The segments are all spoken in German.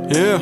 Yeah,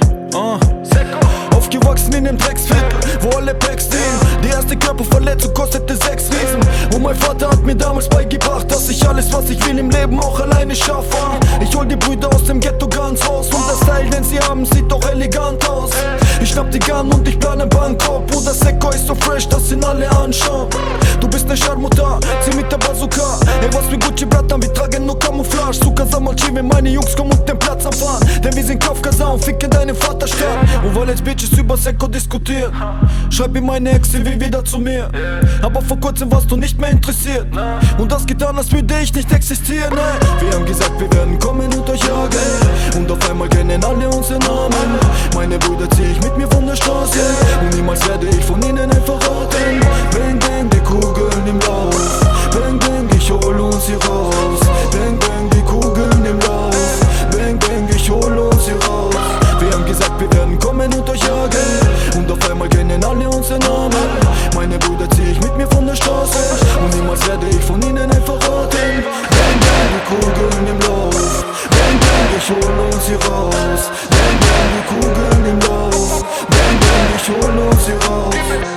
aufgewachsen in dem Drecksviertel, wo alle Packs stehen. Die erste Körperverletzung kostete 6 Riesen. Und mein Vater hat mir damals beigebracht, dass ich alles, was ich will im Leben auch alleine schaffe. Ich hol die Brüder aus dem Ghetto ganz raus. Und das Teil, den sie haben, sieht doch elegant aus. Ich schnapp die Gun und ich plane Bangkok. Bruder Sekko ist so fresh, dass ihn alle anschauen. Du bist ne Scharmutter, zieh mit der Bazooka. Ey, was für Gucci, Bratan, wir tragen nur Camouflage. Zucker, Samalchi, wenn meine Jungs kommen und den Platz anfahren. Denn wir sind Kafkasa und ficken deinen Vaterstaat. Und weil jetzt Bitches über Sekko diskutieren, schreib ihm meine Ex, sie will wieder zu mir. Aber vor kurzem warst du nicht mehr interessiert. Und das getan, als würde ich nicht existieren. Wir haben gesagt, wir werden kommen und euch jagen. Und auf einmal kennen alle unsere Namen. Meine Brüder zieh ich mit mir von der Straße. Und niemals werde ich von ihnen verraten. Bang, bang, die Kugeln im Lauf. Bang, bang, ich hol uns hier raus. Bang, bang, die Kugeln im Lauf. Bang, bang, ich hol uns hier raus. Wir haben gesagt, wir werden kommen und euch jagen. Und auf einmal kennen alle unsere Namen. Meine Brüder zieh ich mit mir von der Straße. Und niemals werde ich von ihnen verraten. Bang, bang, die Kugeln im Lauf. Bang, bang, ich hol uns hier raus. Bang, bang, die Kugeln im Lauf. Bang, bang, ich hol uns hier raus.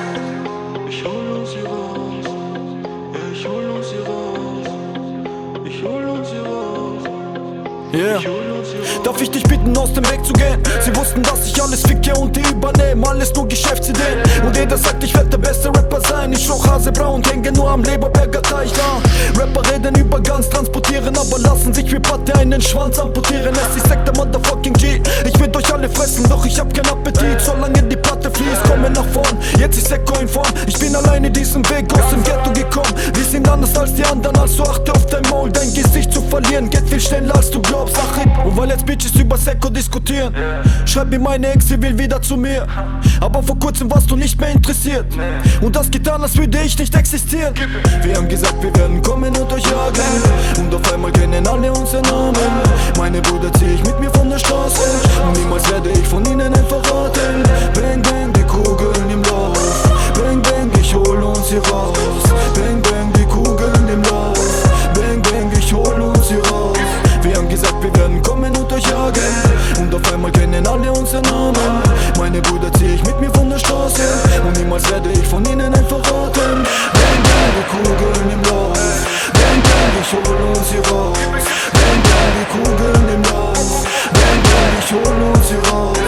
Ich hol uns hier raus. Ich hol uns hier raus. Ich hol uns hier raus. Yeah. Darf ich dich bitten, aus dem Weg zu gehen? Sie wussten, dass ich alles ficke und die übernehmen. Alles nur Geschäftsideen. Und jeder sagt, ich werd der beste Rapper sein. Ich schloch Hasebra und hänge nur am Leberberger Teich da. Rapper reden über ganz transportieren, aber lassen sich wie Patte einen Schwanz amputieren. Es ist der Motherfucking G. Ich will euch alle fressen, doch ich hab keinen Appetit. Solange die Platte fließt, komme nach vorn. Jetzt ist Sekko in Form. Ich bin alleine diesen Weg aus dem Ghetto gekommen. Wir sind anders als die anderen, also achte auf dein Maul. Dein Gesicht zu verlieren geht viel schneller als du glaubst. Und weil jetzt Bitches über Sekko diskutieren, schreib mir meine Ex, sie will wieder zu mir. Aber vor kurzem warst du nicht mehr interessiert. Und das getan, als würde ich nicht existieren. Wir haben gesagt, wir werden kommen und euch jagen. Und auf einmal kennen alle unsere Namen. Meine Brüder zieh ich mit mir von der Straße. Und niemals werde ich von ihnen verraten. Bang, bang, die Kugeln im Lauf. Bang, bang, ich hol uns hier raus. Bang, bang, die Kugeln im Lauf. Bang, bang, ich hol uns hier raus. Wir haben gesagt, wir werden kommen und euch jagen. Und auf einmal kennen alle unsere Namen. Meine Brüder zieh ich mit mir von der Straße. Und niemals werde ich von ihnen verraten. Bang, bang, die Kugeln im Lauf. Bang, bang, ich hol uns hier raus. Bang, bang, die Kugeln im Lauf. Bang, bang, ich hol uns hier raus.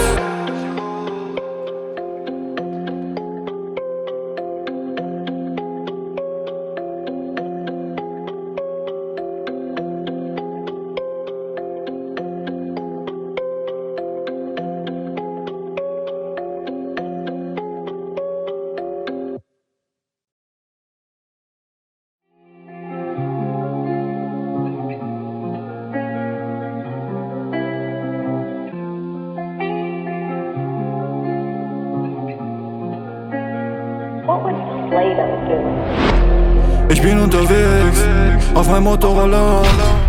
What would Slater do? Ich bin unterwegs auf meinem Motorroller.